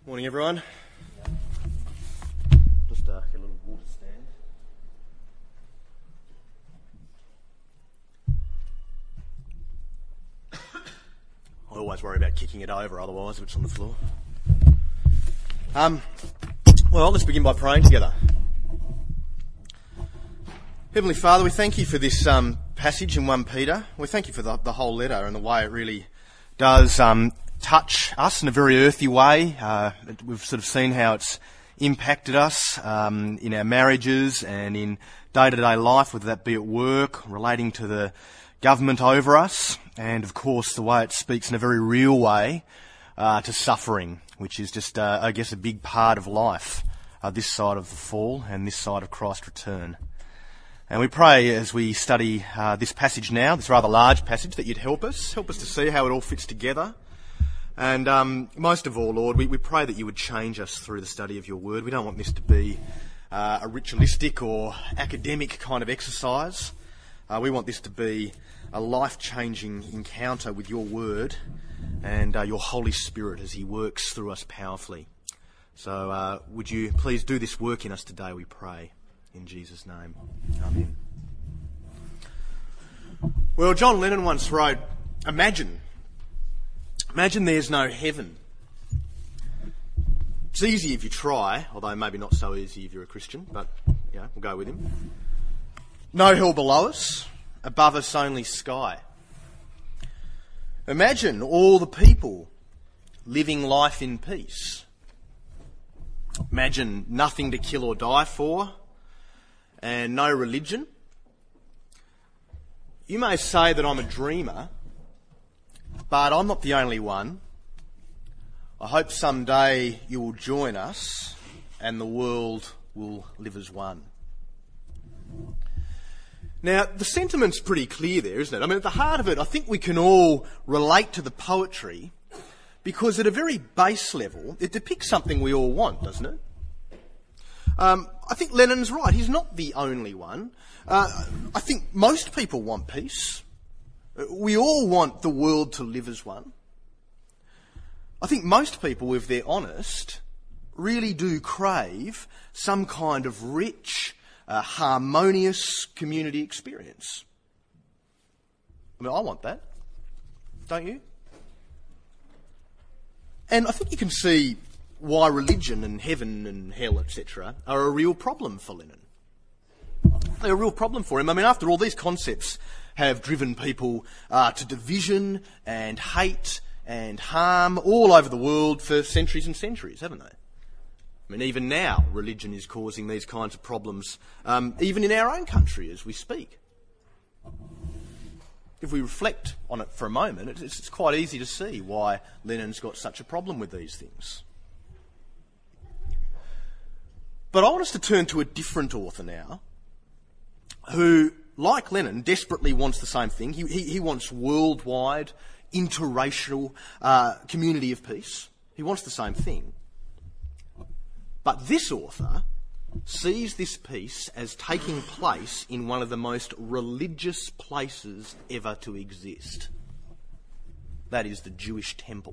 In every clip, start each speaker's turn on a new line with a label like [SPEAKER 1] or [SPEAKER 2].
[SPEAKER 1] Morning, everyone. Just get a little water stand. I always worry about kicking it over, otherwise, if it's on the floor. Well, let's begin by praying together. Heavenly Father, we thank you for this passage in 1 Peter. We thank you for the whole letter and the way it really does touch us in a very earthy way. We've sort of seen how it's impacted us in our marriages and in day-to-day life, whether that be at work, relating to the government over us, and of course the way it speaks in a very real way to suffering, which is just, I guess, a big part of life, this side of the fall and this side of Christ's return. And we pray as we study this passage now, this rather large passage, that you'd help us to see how it all fits together. And most of all, Lord, we pray that you would change us through the study of your word. We don't want this to be a ritualistic or academic kind of exercise. We want this to be a life-changing encounter with your word and your Holy Spirit as he works through us powerfully. So would you please do this work in us today, we pray. In Jesus' name. Amen. Well, John Lennon once wrote, Imagine there's no heaven. It's easy if you try, although maybe not so easy if you're a Christian, but we'll go with him. No hell below us, above us only sky. Imagine all the people living life in peace. Imagine nothing to kill or die for, and no religion. You may say that I'm a dreamer, but I'm not the only one. I hope someday you will join us and the world will live as one. Now, the sentiment's pretty clear there, isn't it? I mean, at the heart of it, I think we can all relate to the poetry because at a very base level, it depicts something we all want, doesn't it? I think Lennon's right. He's not the only one. I think most people want peace. We all want the world to live as one. I think most people, if they're honest, really do crave some kind of rich, harmonious community experience. I mean, I want that. Don't you? And I think you can see why religion and heaven and hell, etc., are a real problem for Lennon. They're a real problem for him. I mean, after all, these concepts have driven people to division and hate and harm all over the world for centuries and centuries, haven't they? I mean, even now, religion is causing these kinds of problems, even in our own country as we speak. If we reflect on it for a moment, it's quite easy to see why Lennon's got such a problem with these things. But I want us to turn to a different author now, who, like Lennon, desperately wants the same thing. He wants worldwide, interracial community of peace. He wants the same thing. But this author sees this peace as taking place in one of the most religious places ever to exist. That is the Jewish temple.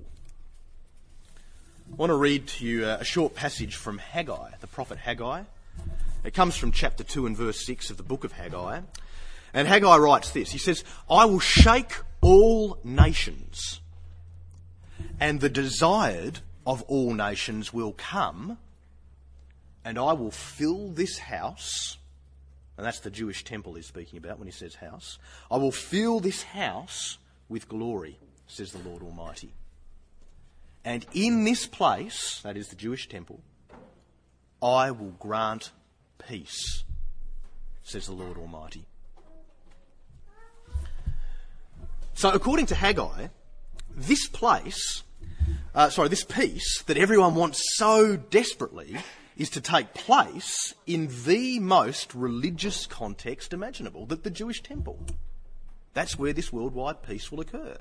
[SPEAKER 1] I want to read to you a short passage from Haggai, the prophet Haggai. It comes from chapter 2 and verse 6 of the book of Haggai. And Haggai writes this. He says, I will shake all nations, and the desired of all nations will come, and I will fill this house, and that's the Jewish temple he's speaking about when he says house. I will fill this house with glory, says the Lord Almighty. And in this place, that is the Jewish temple, I will grant peace, says the Lord Almighty. So according to Haggai, this peace that everyone wants so desperately is to take place in the most religious context imaginable, the Jewish temple. That's where this worldwide peace will occur.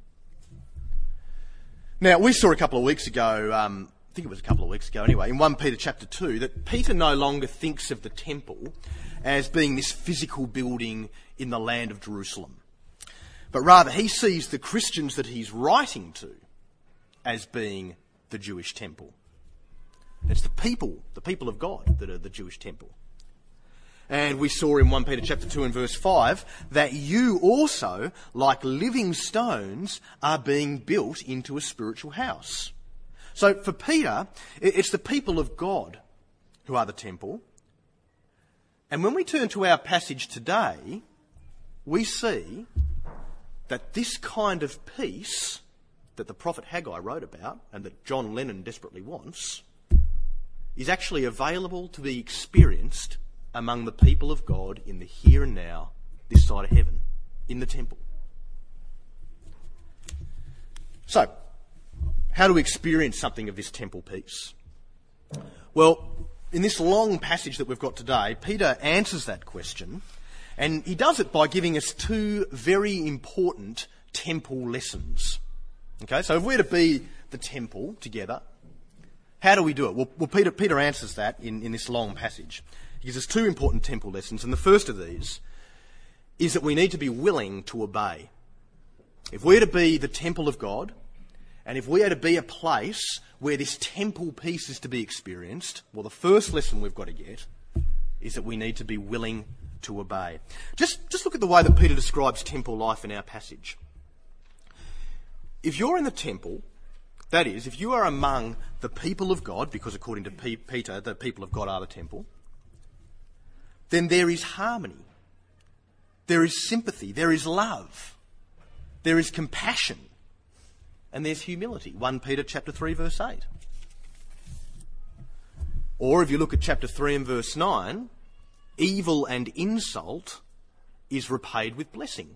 [SPEAKER 1] Now, we saw a couple of weeks ago, I think it was a couple of weeks ago anyway, in 1 Peter chapter 2, that Peter no longer thinks of the temple as being this physical building in the land of Jerusalem. But rather, he sees the Christians that he's writing to as being the Jewish temple. It's the people of God that are the Jewish temple. And we saw in 1 Peter chapter 2 and verse 5 that you also, like living stones, are being built into a spiritual house. So for Peter, it's the people of God who are the temple. And when we turn to our passage today, we see that this kind of peace that the prophet Haggai wrote about and that John Lennon desperately wants is actually available to be experienced among the people of God in the here and now, this side of heaven, in the temple. So, how do we experience something of this temple peace? Well, in this long passage that we've got today, Peter answers that question, and he does it by giving us two very important temple lessons. Okay, so if we're to be the temple together, how do we do it? Well, Peter answers that in this long passage. He gives us two important temple lessons, and the first of these is that we need to be willing to obey. If we're to be the temple of God, and if we are to be a place where this temple peace is to be experienced, well, the first lesson we've got to get is that we need to be willing to obey. Just look at the way that Peter describes temple life in our passage. If you're in the temple, that is, if you are among the people of God, because according to Peter, the people of God are the temple, then there is harmony, there is sympathy, there is love, there is compassion, and there's humility. 1 Peter chapter 3 verse 8. Or if you look at chapter 3 and verse 9, evil and insult is repaid with blessing.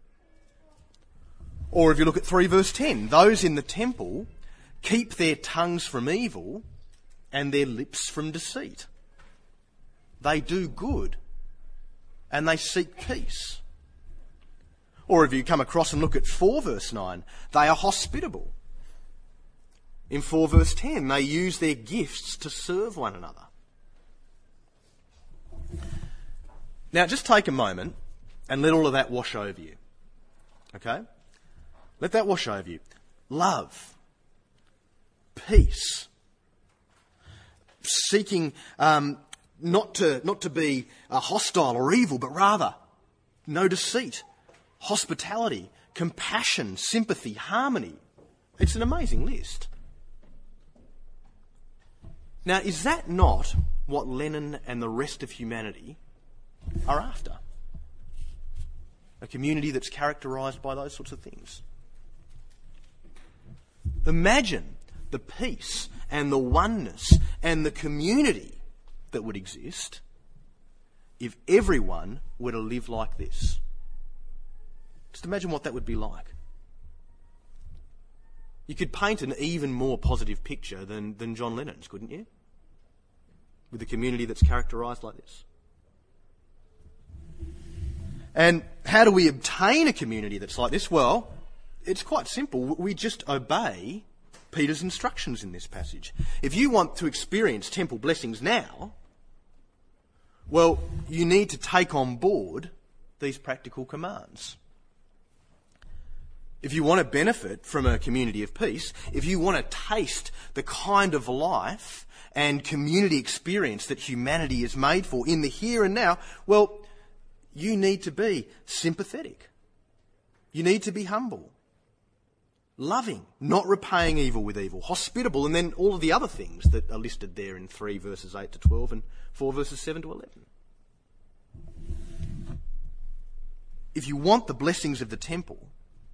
[SPEAKER 1] Or if you look at 3 verse 10, those in the temple keep their tongues from evil and their lips from deceit. They do good and they seek peace. Or if you come across and look at 4 verse 9, they are hospitable. In 4 verse 10, they use their gifts to serve one another. Now, just take a moment and let all of that wash over you. Okay? Let that wash over you. Love. Peace. Seeking not to be hostile or evil, but rather no deceit. Hospitality, compassion, sympathy, harmony. It's an amazing list. Now, is that not what Lennon and the rest of humanity are after? A community that's characterised by those sorts of things. Imagine the peace and the oneness and the community that would exist if everyone were to live like this. Just imagine what that would be like. You could paint an even more positive picture than John Lennon's, couldn't you? With a community that's characterised like this. And how do we obtain a community that's like this? Well, it's quite simple. We just obey Peter's instructions in this passage. If you want to experience temple blessings now, well, you need to take on board these practical commands. If you want to benefit from a community of peace, if you want to taste the kind of life and community experience that humanity is made for in the here and now, well, you need to be sympathetic. You need to be humble, loving, not repaying evil with evil, hospitable, and then all of the other things that are listed there in 3 verses 8 to 12 and 4 verses 7 to 11. If you want the blessings of the temple,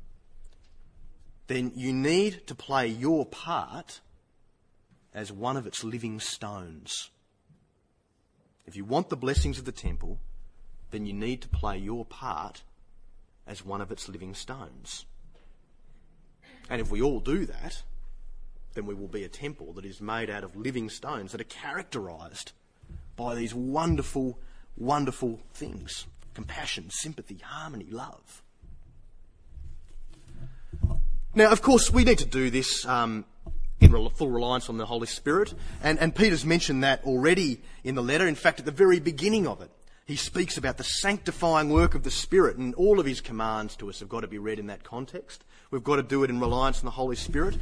[SPEAKER 1] then you need to play your part as one of its living stones. If you want the blessings of the temple, then you need to play your part as one of its living stones. And if we all do that, then we will be a temple that is made out of living stones that are characterised by these wonderful, wonderful things. Compassion, sympathy, harmony, love. Now, of course, we need to do this in full reliance on the Holy Spirit. And Peter's mentioned that already in the letter. In fact, at the very beginning of it, he speaks about the sanctifying work of the Spirit, and all of his commands to us have got to be read in that context. We've got to do it in reliance on the Holy Spirit.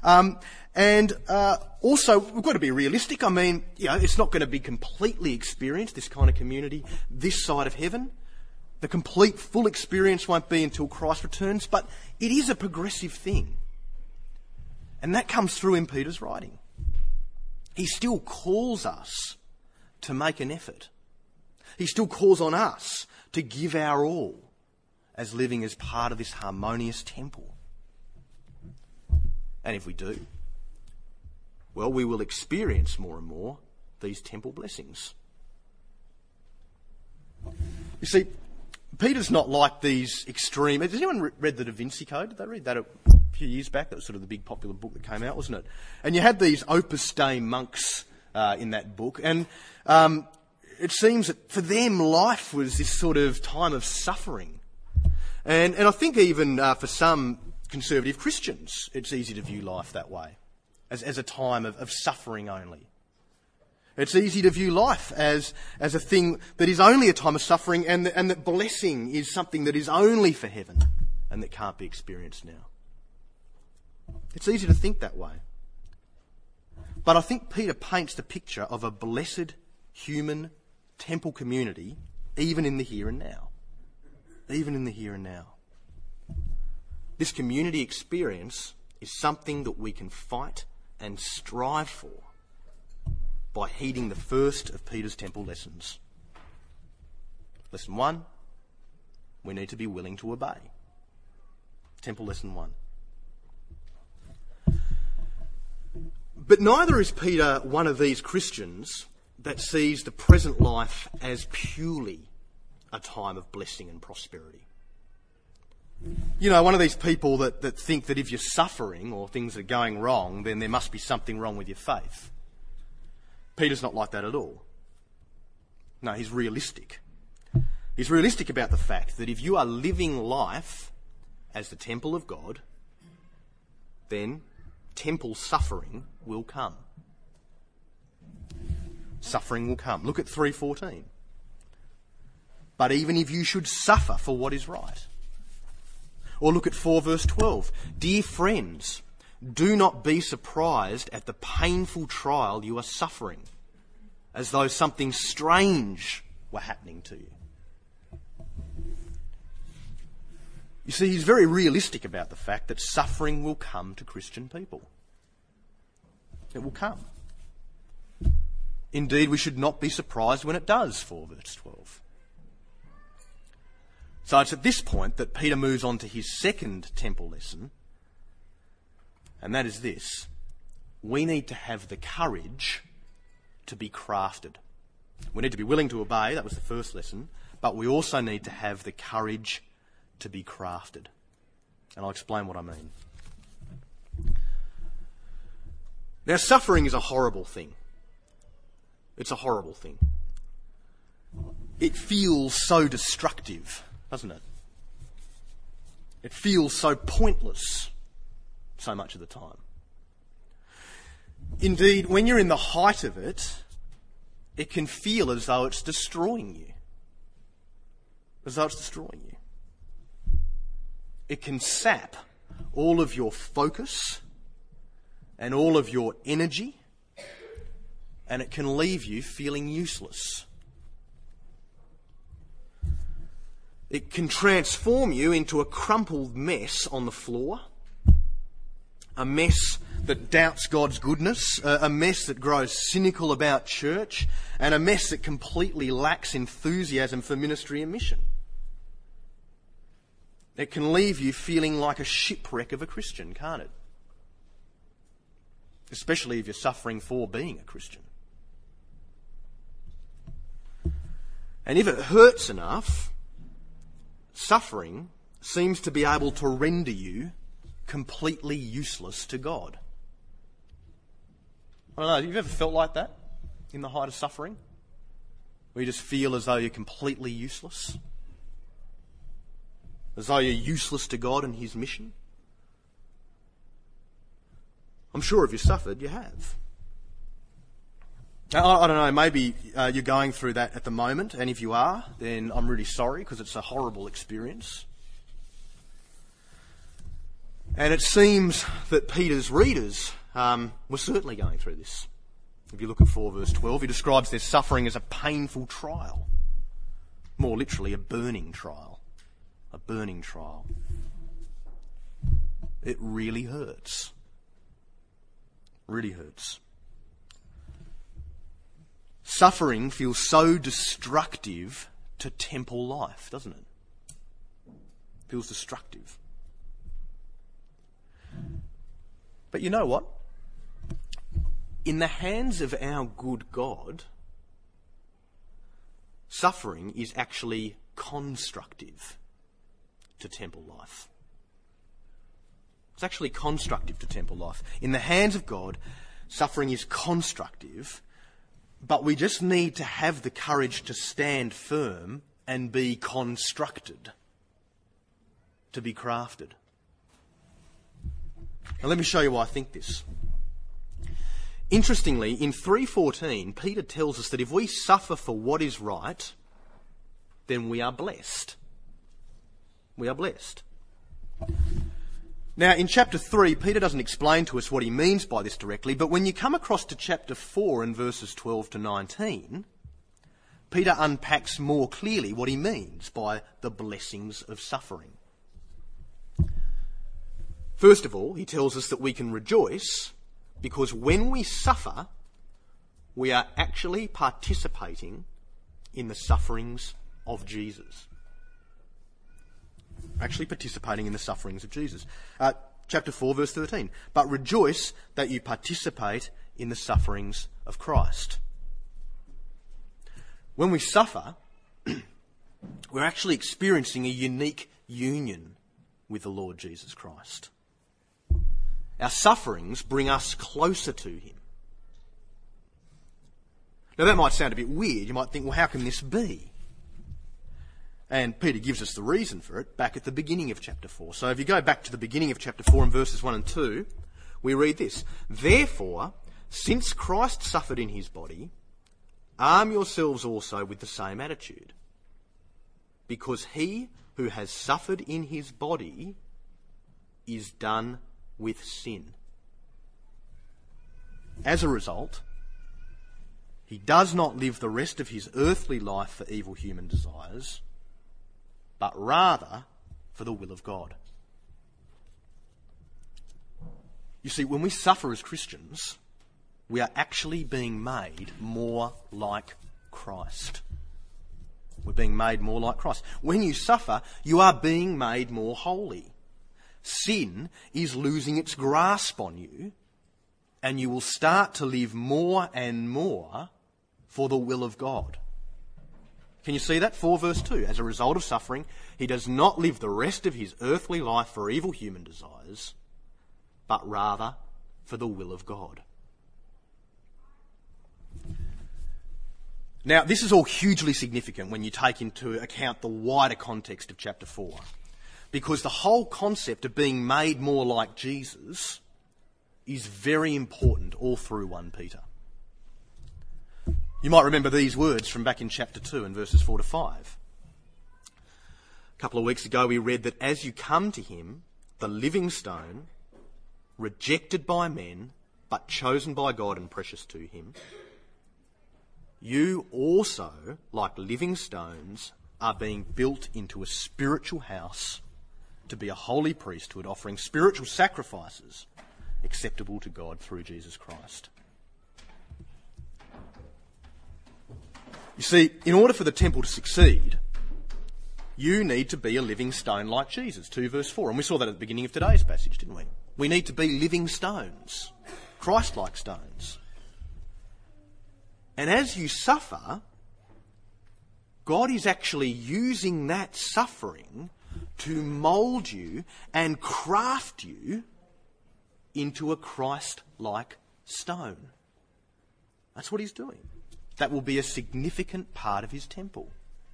[SPEAKER 1] Also, we've got to be realistic. I mean, it's not going to be completely experienced, this kind of community, this side of heaven. The complete, full experience won't be until Christ returns, but it is a progressive thing. And that comes through in Peter's writing. He still calls us to make an effort. He still calls on us to give our all as living as part of this harmonious temple. And if we do, well, we will experience more and more these temple blessings. You see, Peter's not like these extreme... Has anyone read the Da Vinci Code? Did they read that a few years back? That was sort of the big popular book that came out, wasn't it? And you had these Opus Dei monks in that book, and it seems that for them life was this sort of time of suffering. And I think even for some conservative Christians, it's easy to view life that way, as a time of suffering only. It's easy to view life as a thing that is only a time of suffering, and that blessing is something that is only for heaven and that can't be experienced now. It's easy to think that way. But I think Peter paints the picture of a blessed human temple community, even in the here and now. Even in the here and now. This community experience is something that we can fight and strive for by heeding the first of Peter's temple lessons. Lesson 1, we need to be willing to obey. Temple lesson 1. But neither is Peter one of these Christians that sees the present life as purely a time of blessing and prosperity. One of these people that think that if you're suffering or things are going wrong, then there must be something wrong with your faith. Peter's not like that at all. No, he's realistic. He's realistic about the fact that if you are living life as the temple of God, then temple suffering will come. Suffering will come. Look at 3:14. But even if you should suffer for what is right. Or look at 4 verse 12. Dear friends, do not be surprised at the painful trial you are suffering, as though something strange were happening to you. You see, he's very realistic about the fact that suffering will come to Christian people. It will come. Indeed, we should not be surprised when it does, 4 verse 12. So it's at this point that Peter moves on to his second temple lesson, and that is this. We need to have the courage to be crafted. We need to be willing to obey, that was the first lesson, but we also need to have the courage to be crafted. And I'll explain what I mean. Now, suffering is a horrible thing. It's a horrible thing. It feels so destructive, doesn't it? It feels so pointless so much of the time. Indeed, when you're in the height of it, it can feel as though it's destroying you. As though it's destroying you. It can sap all of your focus and all of your energy, and it can leave you feeling useless. It can transform you into a crumpled mess on the floor, a mess that doubts God's goodness, a mess that grows cynical about church, and a mess that completely lacks enthusiasm for ministry and mission. It can leave you feeling like a shipwreck of a Christian, can't it? Especially if you're suffering for being a Christian. And if it hurts enough, suffering seems to be able to render you completely useless to God. I don't know, have you ever felt like that in the height of suffering? Where you just feel as though you're completely useless? As though you're useless to God and His mission? I'm sure if you suffered, you have. Now, I don't know, maybe you're going through that at the moment, and if you are, then I'm really sorry, because it's a horrible experience. And it seems that Peter's readers were certainly going through this. If you look at 4 verse 12, he describes their suffering as a painful trial. More literally, a burning trial. A burning trial. It really hurts. Really hurts. Suffering feels so destructive to temple life, doesn't it? Feels destructive. But you know what? In the hands of our good God, suffering is actually constructive to temple life. It's actually constructive to temple life. In the hands of God, suffering is constructive, but we just need to have the courage to stand firm and be constructed, to be crafted. Now let me show you why I think this. Interestingly, in 3:14, Peter tells us that if we suffer for what is right, then we are blessed. We are blessed. Now, in chapter 3, Peter doesn't explain to us what he means by this directly, but when you come across to chapter 4 and verses 12 to 19, Peter unpacks more clearly what he means by the blessings of suffering. First of all, he tells us that we can rejoice because when we suffer, we are actually participating in the sufferings of Jesus. Actually participating in the sufferings of Jesus. Chapter 4, verse 13. But rejoice that you participate in the sufferings of Christ. When we suffer, we're actually experiencing a unique union with the Lord Jesus Christ. Our sufferings bring us closer to him. Now that might sound a bit weird. You might think, well, how can this be? And Peter gives us the reason for it back at the beginning of chapter 4. So if you go back to the beginning of chapter 4 and verses 1 and 2, we read this. Therefore, since Christ suffered in his body, arm yourselves also with the same attitude. Because he who has suffered in his body is done with sin. As a result, he does not live the rest of his earthly life for evil human desires, but rather for the will of God. You see, when we suffer as Christians, we are actually being made more like Christ. We're being made more like Christ. When you suffer, you are being made more holy. Sin is losing its grasp on you, and you will start to live more and more for the will of God. Can you see that? 4 verse 2. As a result of suffering, he does not live the rest of his earthly life for evil human desires, but rather for the will of God. Now, this is all hugely significant when you take into account the wider context of chapter 4. Because the whole concept of being made more like Jesus is very important all through 1 Peter. You might remember these words from back in chapter 2 and verses 4 to 5. A couple of weeks ago we read that as you come to him, the living stone, rejected by men, but chosen by God and precious to him, you also, like living stones, are being built into a spiritual house to be a holy priesthood, offering spiritual sacrifices acceptable to God through Jesus Christ. You see, in order for the temple to succeed, you need to be a living stone like Jesus, 2 verse 4. And we saw that at the beginning of today's passage, didn't we? We need to be living stones, Christ-like stones. And as you suffer, God is actually using that suffering to mould you and craft you into a Christ-like stone. That's what he's doing. That will be a significant part of his temple.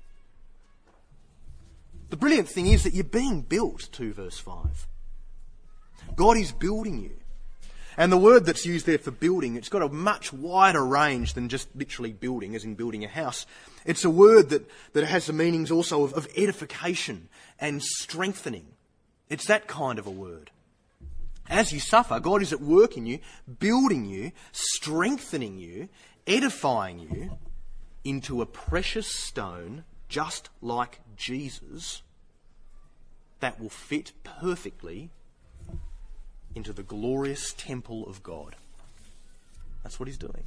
[SPEAKER 1] The brilliant thing is that you're being built, 2 verse 5. God is building you. And the word that's used there for building, it's got a much wider range than just literally building, as in building a house. It's a word that has the meanings also of edification and strengthening. It's that kind of a word. As you suffer, God is at work in you, building you, strengthening you, edifying you into a precious stone, just like Jesus, that will fit perfectly into the glorious temple of God. That's what he's doing.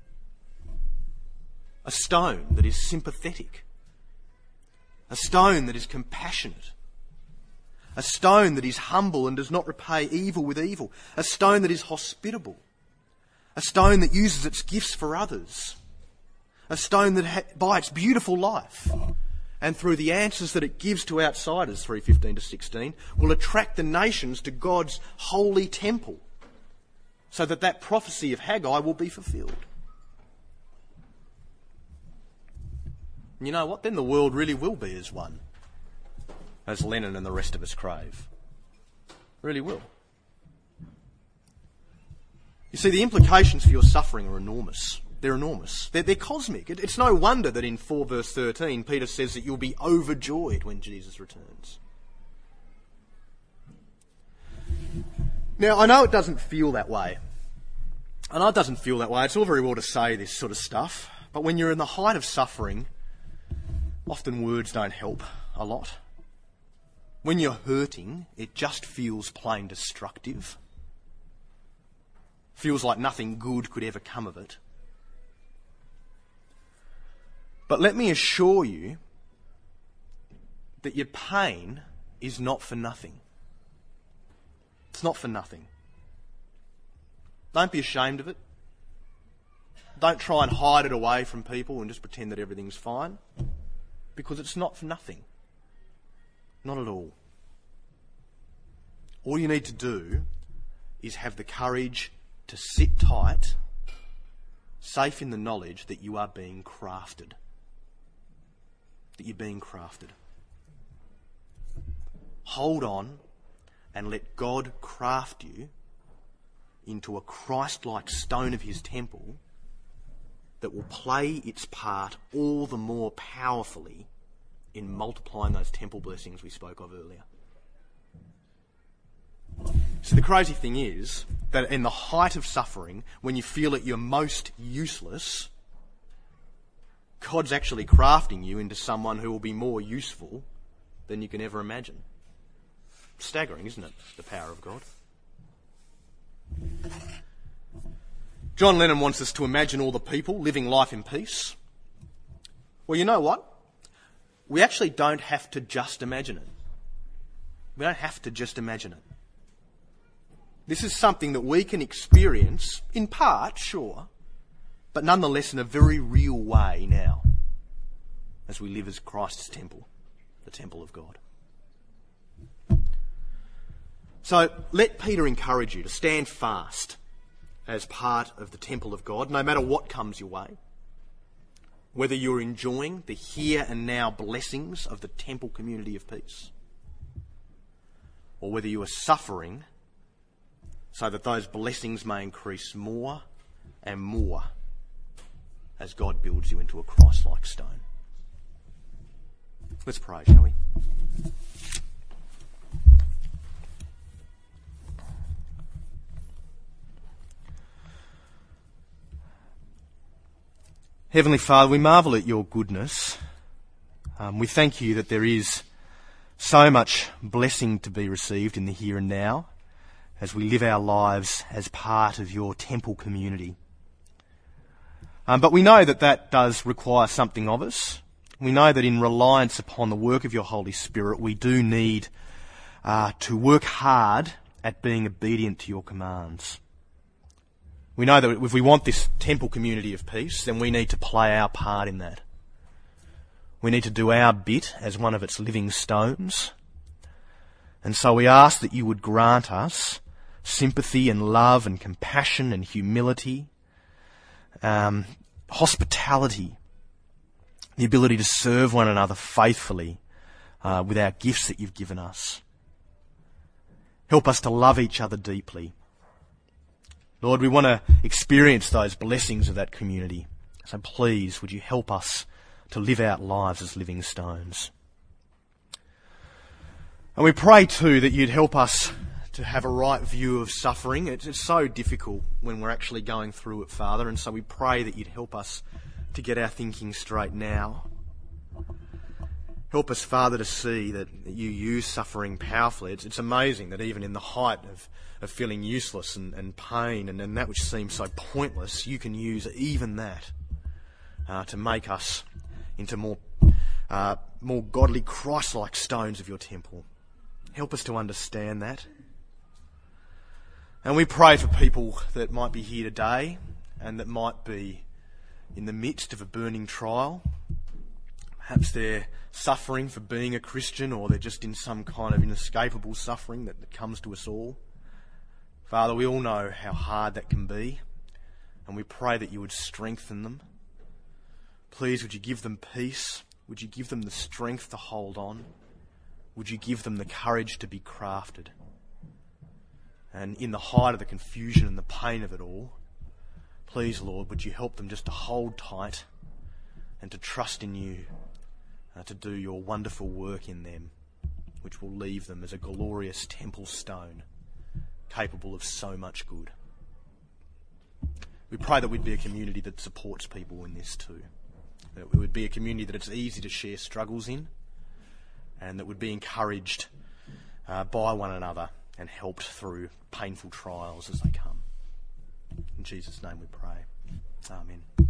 [SPEAKER 1] A stone that is sympathetic. A stone that is compassionate. A stone that is humble and does not repay evil with evil. A stone that is hospitable. A stone that uses its gifts for others. A stone that by its beautiful life and through the answers that it gives to outsiders, 3:15 to 16, will attract the nations to God's holy temple so that prophecy of Haggai will be fulfilled. And you know what? Then the world really will be as one, as Lennon and the rest of us crave. Really will. You see, the implications for your suffering are enormous. They're enormous. They're cosmic. It's no wonder that in 4 verse 13, Peter says that you'll be overjoyed when Jesus returns. Now, I know it doesn't feel that way. I know it doesn't feel that way. It's all very well to say this sort of stuff, but when you're in the height of suffering, often words don't help a lot. When you're hurting, it just feels plain destructive. Feels like nothing good could ever come of it. But let me assure you that your pain is not for nothing. It's not for nothing. Don't be ashamed of it. Don't try and hide it away from people and just pretend that everything's fine. Because it's not for nothing. Not at all. All you need to do is have the courage to sit tight, safe in the knowledge that you are being crafted. That you're being crafted. Hold on and let God craft you into a Christ-like stone of his temple that will play its part all the more powerfully in multiplying those temple blessings we spoke of earlier. So the crazy thing is that in the height of suffering, when you feel at your most useless, God's actually crafting you into someone who will be more useful than you can ever imagine. Staggering, isn't it? The power of God. John Lennon wants us to imagine all the people living life in peace. Well, you know what? We actually don't have to just imagine it. We don't have to just imagine it. This is something that we can experience, in part, sure, but nonetheless in a very real way now, as we live as Christ's temple, the temple of God. So let Peter encourage you to stand fast as part of the temple of God, no matter what comes your way. Whether you're enjoying the here and now blessings of the temple community of peace, or whether you are suffering so that those blessings may increase more and more as God builds you into a Christ-like stone. Let's pray, shall we? Heavenly Father, we marvel at your goodness. We thank you that there is so much blessing to be received in the here and now as we live our lives as part of your temple community. But we know that that does require something of us. We know that in reliance upon the work of your Holy Spirit, we do need to work hard at being obedient to your commands. We know that if we want this temple community of peace, then we need to play our part in that. We need to do our bit as one of its living stones. And so we ask that you would grant us sympathy and love and compassion and humility, hospitality, the ability to serve one another faithfully with our gifts that you've given us. Help us to love each other deeply. Lord, we want to experience those blessings of that community. So please, would you help us to live out lives as living stones? And we pray too that you'd help us to have a right view of suffering. It's so difficult when we're actually going through it, Father, and so we pray that you'd help us to get our thinking straight now. Help us, Father, to see that you use suffering powerfully. It's amazing that even in the height of feeling useless and pain and that which seems so pointless, you can use even that to make us into more godly, Christ-like stones of your temple. Help us to understand that. And we pray for people that might be here today and that might be in the midst of a burning trial. Perhaps they're suffering for being a Christian, or they're just in some kind of inescapable suffering that comes to us all. Father, we all know how hard that can be, and we pray that you would strengthen them. Please, would you give them peace? Would you give them the strength to hold on? Would you give them the courage to be crafted? And in the height of the confusion and the pain of it all, please, Lord, would you help them just to hold tight and to trust in you, to do your wonderful work in them, which will leave them as a glorious temple stone, capable of so much good. We pray that we'd be a community that supports people in this too. That we would be a community that it's easy to share struggles in, and that would be encouraged by one another and helped through painful trials as they come. In Jesus' name we pray. Amen.